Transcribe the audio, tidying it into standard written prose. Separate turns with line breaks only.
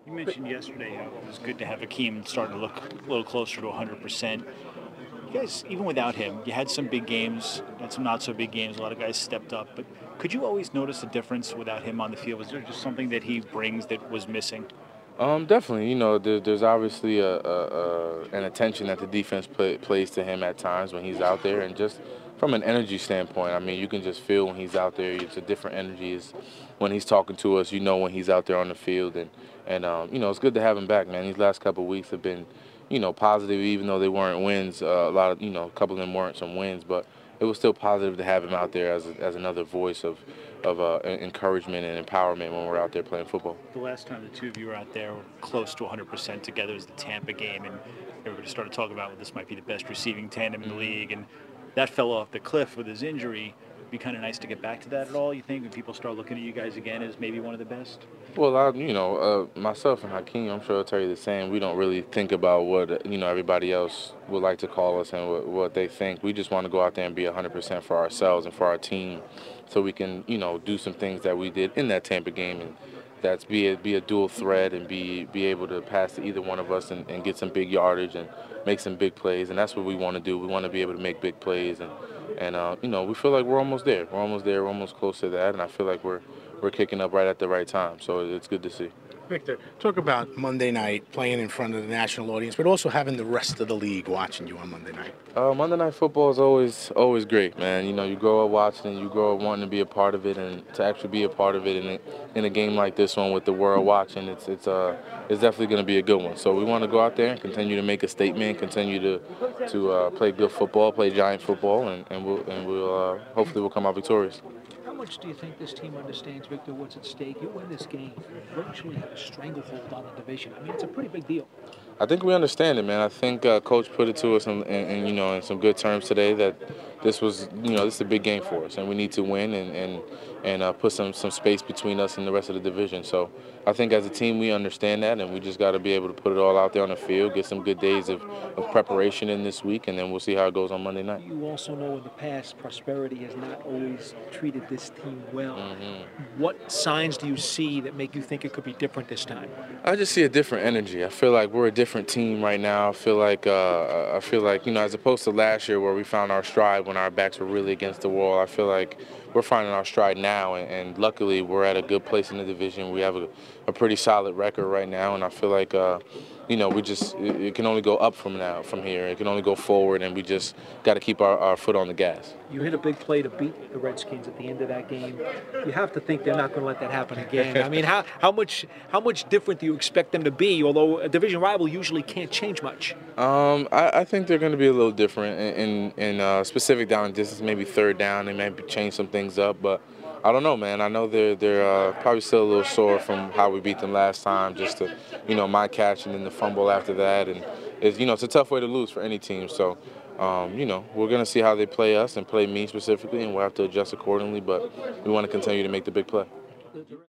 You mentioned yesterday how it was good to have Akeem starting to look a little closer to 100%. You guys, even without him, you had some big games, had some not so big games. A lot of guys stepped up, but could you always notice a difference without him on the field? Was there just something that he brings that was missing?
Definitely. There's obviously an attention that the defense plays to him at times when he's out there, and just from an energy standpoint, I mean, you can just feel when he's out there. It's a different energy. Is when he's talking to us, when he's out there on the field, and it's good to have him back, man. These last couple of weeks have been, positive, even though they weren't wins. A lot of, a couple of them weren't some wins, but it was still positive to have him out there as another voice of encouragement and empowerment when we're out there playing football.
The last time the two of you were out there were close to 100% together was the Tampa game, and everybody started talking about, well, this might be the best receiving tandem in the league, and that fell off the cliff with his injury. It'd be kind of nice to get back to that at all, you think, when people start looking at you guys again as maybe one of the best?
Well, myself and Hakeem, I'm sure I'll tell you the same. We don't really think about what everybody else would like to call us and what they think. We just want to go out there and be 100% for ourselves and for our team, so we can do some things that we did in that Tampa game, and that's be a dual threat and be able to pass to either one of us and get some big yardage and make some big plays. And that's what we want to do. We want to be able to make big plays, and we feel like we're almost there. We're almost there. We're almost close to that, and I feel like we're kicking up right at the right time. So it's good to see.
Victor, talk about Monday night playing in front of the national audience, but also having the rest of the league watching you on Monday night.
Monday Night Football is always great, man. You grow up watching it, you grow up wanting to be a part of it, and to actually be a part of it in a game like this one with the world watching, it's definitely going to be a good one. So we want to go out there and continue to make a statement, continue to play good football, play giant football, and we'll hopefully we'll come out victorious.
How much do you think this team understands, Victor, what's at stake? You win this game, you virtually have a stranglehold on the division. I mean, it's a pretty big deal.
I think we understand it, man. I think Coach put it to us in some good terms today that this is a big game for us, and we need to win and put some space between us and the rest of the division. So I think as a team we understand that, and we just got to be able to put it all out there on the field, get some good days of preparation in this week, and then we'll see how it goes on Monday night.
You also know in the past, Prosperity has not always treated this team well.
Mm-hmm.
What signs do you see that make you think it could be different this time?
I just see a different energy. I feel like we're a different team right now. I feel like as opposed to last year where we found our stride when our backs were really against the wall. I feel like we're finding our stride now, and luckily we're at a good place in the division. We have a pretty solid record right now, and I feel like it can only go up from here. It can only go forward, and we just got to keep our foot on the gas.
You hit a big play to beat the Redskins at the end of that game. You have to think they're not going to let that happen again. I mean, how much different do you expect them to be? Although a division rival usually can't change much.
I think they're going to be a little different in specific down and distance, maybe third down. They might change some things up, but I don't know, man. I know they're probably still a little sore from how we beat them last time. Just to, my catch and then the fumble after that, and it's a tough way to lose for any team. So, we're gonna see how they play us and play me specifically, and we'll have to adjust accordingly. But we want to continue to make the big play.